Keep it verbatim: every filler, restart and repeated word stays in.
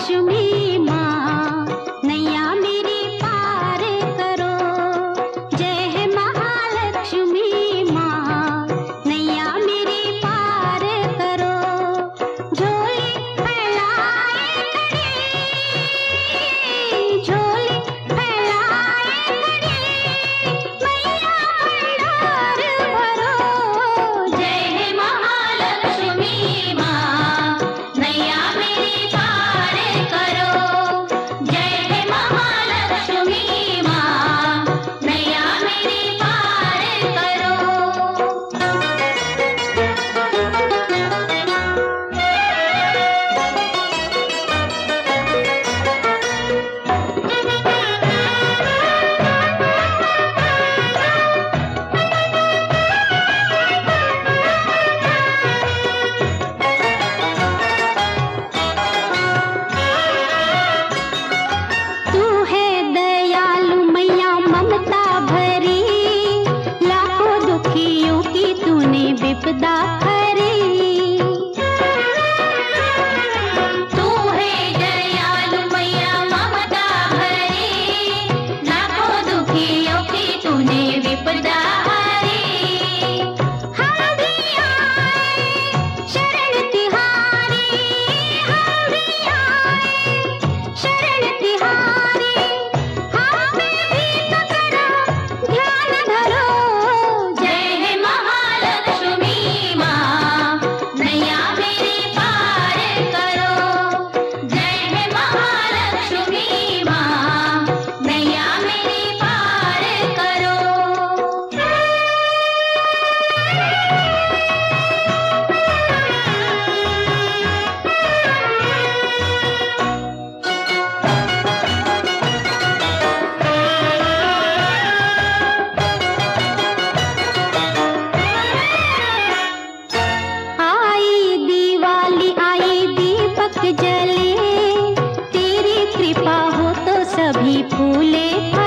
महालक्ष्मी माँ नैया मेरी पार करो। जय है महालक्ष्मी माँ नैया मेरी पार करो। झोली फैलाए खड़ी, झोली फैलाए खड़ी, मैया भंडार भरो। जय है महालक्ष्मी माँ नैया मेरी पार करो। जय है महालक्ष्मी माँ नैया मेरी पार करो। तू है दयालु मैया ममता भरी, लाखों दुखियों की तूने विपदा हरी। तू है दयालु मैया ममता भरी, लाखों दुखियों की तूने विपदा हरी। हम भी आए शरण तिहारी, हम भी आए शरण तिहारी, हमें भी तो करो ध्यान धरो। जय है महालक्ष्मी माँ नैया मेरी पार करो। जय है महालक्ष्मी माँ नैया मेरी पार करो। आई दिवाली आई दीपक जले, तेरी कृपा हो तो सभी फूले